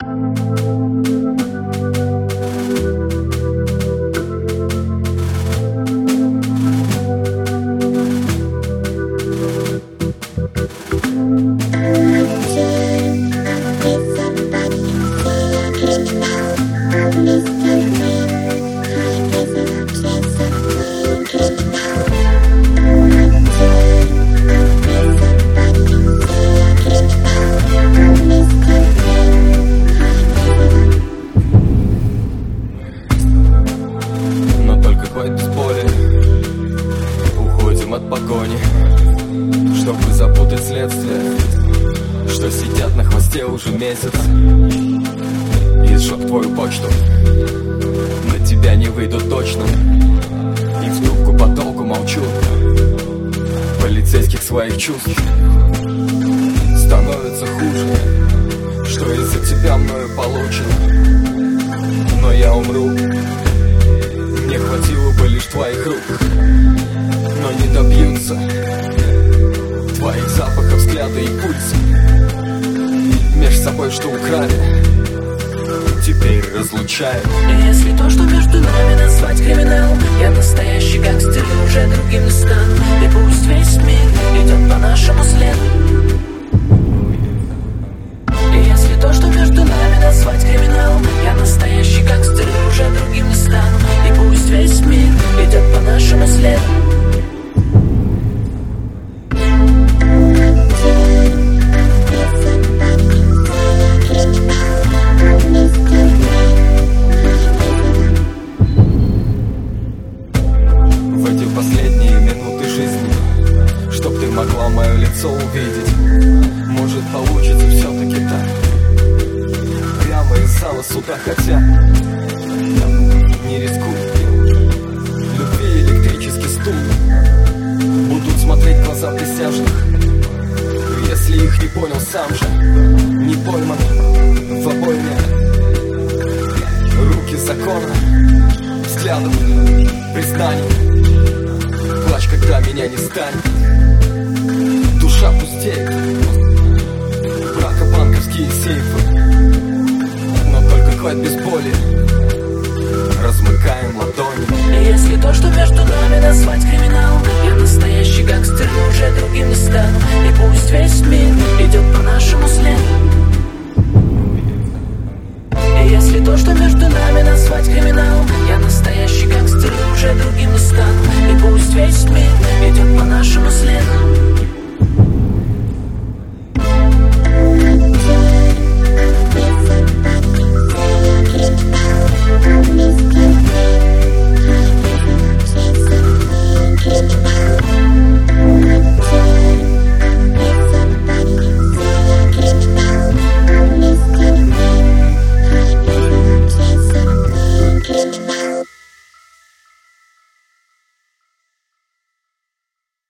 От погони, чтобы запутать следствие, что сидят на хвосте уже месяц и сжег твою почту. На тебя не выйдут точно, и в трубку потолку молчу. Полицейских своих чувств становится хуже, что из-за тебя мною получено. Но я умру, мне хватило бы лишь твоих рук, но не добьются твоих запахов, взгляда и пульса. Меж собой, что украли, теперь разлучают. И если то, что между нами назвать криминалом, я настоящий гангстер и уже другим не стану. И пусть весь мир идет по нашему следу. И если то, что между нами назвать криминалом, я настоящий гангстер и уже другим не стану. И пусть весь мир идет по нашему следу. Последние минуты жизни, чтоб ты могла мое лицо увидеть. Может, получится все-таки так, прямо из зала суда, хотя не рискуй. Любви электрический стул будут смотреть в глаза присяжных, если их не понял сам же, не пойман в обойме. Руки закона, взглядом признаний. Плачь, когда меня не станет, душа пустеет, брака банковские сейфы, но только хватит без боли, размыкаем ладони. И если то, что между нами назвать криминалом, я настоящий гангстер и уже другим не стану. И пусть весь мир идет по нашему следу. И если то, что между нами назвать криминалом, я настоящий гангстер и уже другим не стану. И пусть весь мир идет по нашему следу.